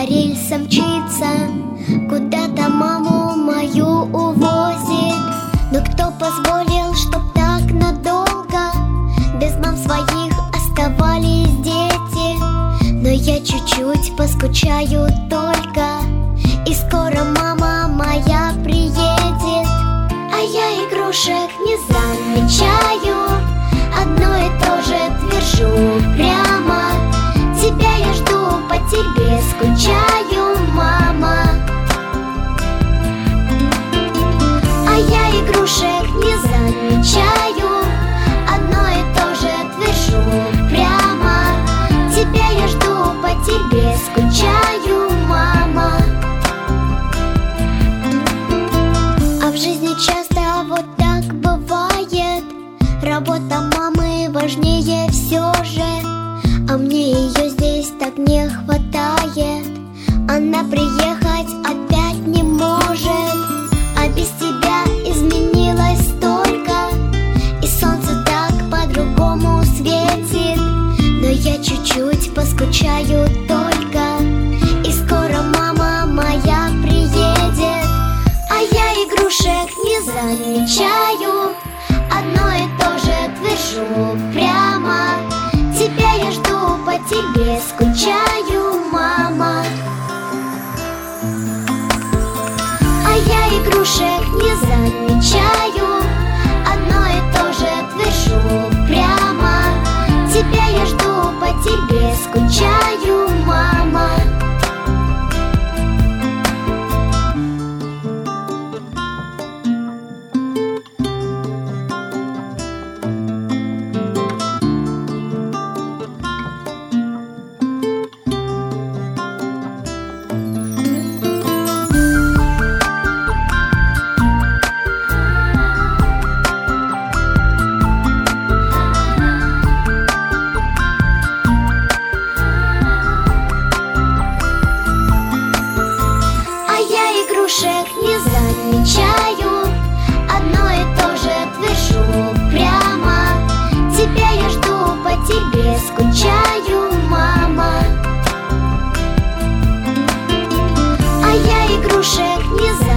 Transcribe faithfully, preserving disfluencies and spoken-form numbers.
по рельсам мчится, куда-то маму мою увозит. Но кто позволил, чтоб так надолго без мам своих оставались дети? Но я чуть-чуть поскучаю только, и скоро мама моя приедет. А я игрушек не замечаю, одно и то же твержу прямо: тебя я жду, по тебе скучаю, мама. А я игрушек не замечаю, одно и то же твержу прямо: тебя я жду, по тебе скучаю, мама. А в жизни часто вот так бывает, работа мамы важнее все же, а мне ее здесь так не хватает. Она приехать опять не может, а без тебя изменилось столько, и солнце так по-другому светит. Но я чуть-чуть поскучаю только, и скоро мама моя приедет. А я игрушек не замечаю, одно и то же твержу прямо: тебя я жду, по тебе скучаю, мама. А я игрушек не замечаю, одно и то же твержу прямо: тебя я жду, по тебе скучаю, мама. Игрушек не замечаю, одно и то же твержу прямо: тебя я жду, по тебе скучаю, мама. А я игрушек не замечаю,